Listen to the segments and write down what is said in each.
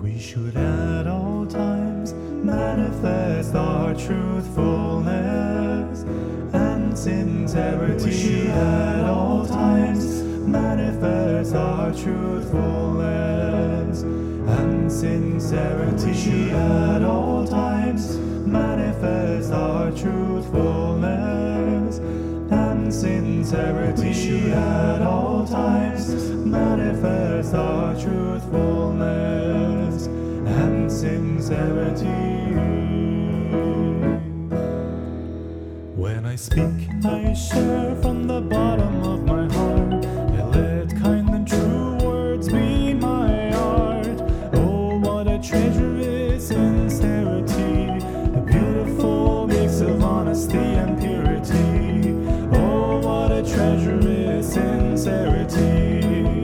We should at all times manifest our truthfulness and sincerity. We should at all times manifest our truthfulness and sincerity. We should at all times manifest our truthfulness and sincerity. We should at all times manifest our truthfulness and sincerity. When I speak, I share from the bottom of my heart. I let kind and true words be my art. Oh, what a treasure is sincerity, a beautiful mix of honesty and purity. Oh, what a treasure is sincerity.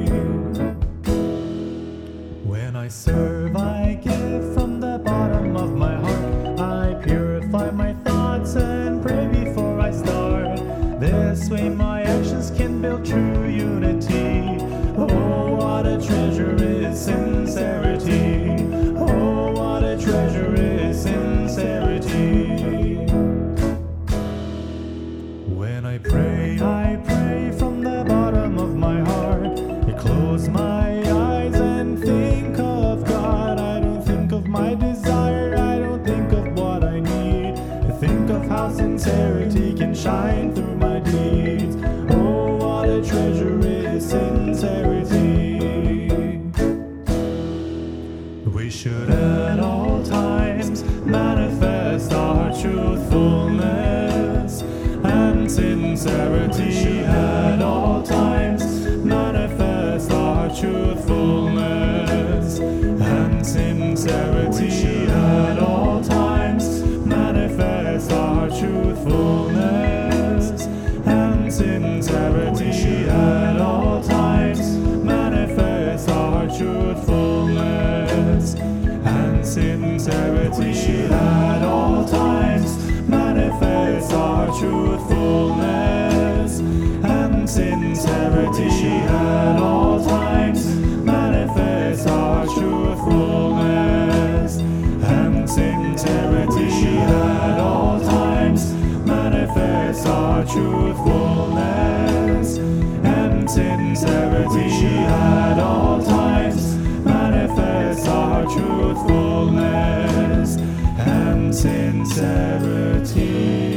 When I serve, I give from the bottom of my heart. I purify my thoughts and pray before I start. This way my actions can build true unity. Oh, what a treasure is sincerity. Oh, what a treasure is sincerity. When I pray from the bottom of my heart. I close my eyes and think of God. I don't think of my desire, I don't think of what I need. I think of how sincerity can shine through my deeds. Oh, what a treasure is sincerity. We should at all times manifest our truthfulness and sincerity. We should at all times manifest our truthfulness and sincerity. We should at all times manifest our truthfulness and sincerity. We should at all times manifest our truthfulness and sincerity. We should at all times manifest our truthfulness and sincerity. We should at all times manifest our truthfulness and sincerity. We should at all times manifest our truthfulness and sincerity. We should at all times manifest our truthfulness and sincerity.